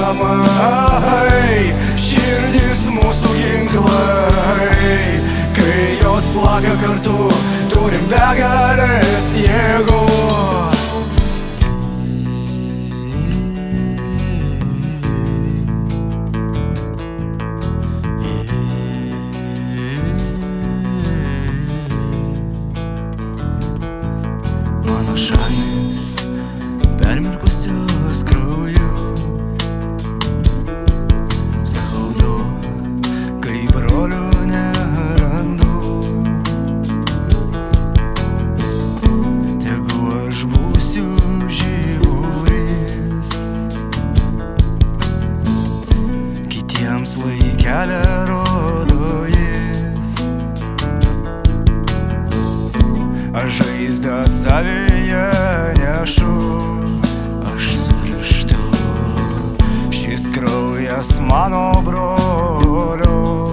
namai, širdis mūsų ginklai. Kai jos plaka kartu, turim begalės jėgų. Mano šaknis permirkusios krauju, skaudu, kai brolių nerandu. Tegu aš būsiu žiburis, kitiems lai kelią rodo jis. Aš žaizdą savyje nešu, aš sugrįžtu, šis kraujas mano brolio.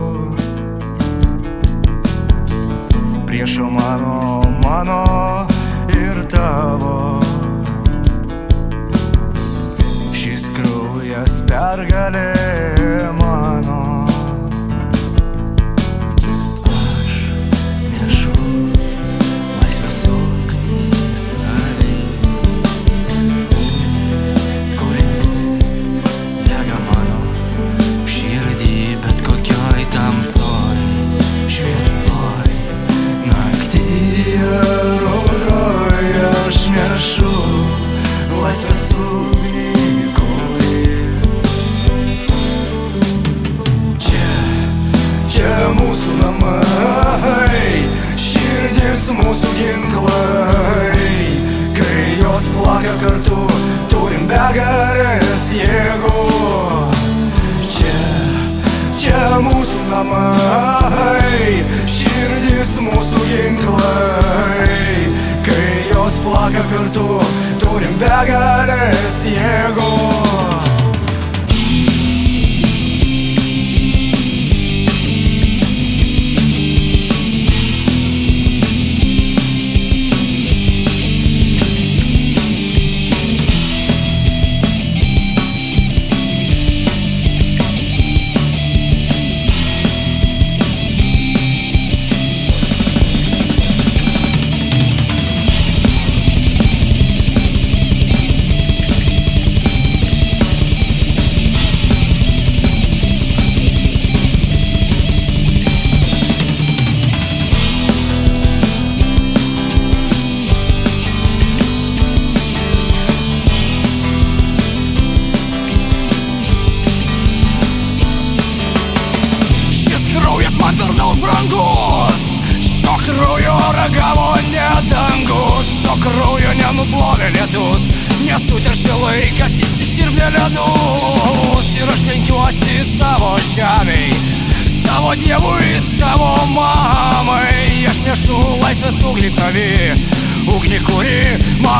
Priešo mano ir tavo, šis kraujas pergalė mano. Mūsų namai, širdis mūsų ginklai. Kai jos plaka kartu, turim begalės jėgų. Čia mūsų namai, širdis mūsų ginklai. Kai jos plaka kartu, turim begalės jėgų. Brangus, šio kraujo ragavo ne dangus, šio kraujo nenuplovė lietus, nesuteršė laikas, jis ištirpdė ledus. Ir aš lenkiuosi savo žemei, savo dievui, savo mamai. Aš nešu laisvės ugnį savį, ugnį, kuri man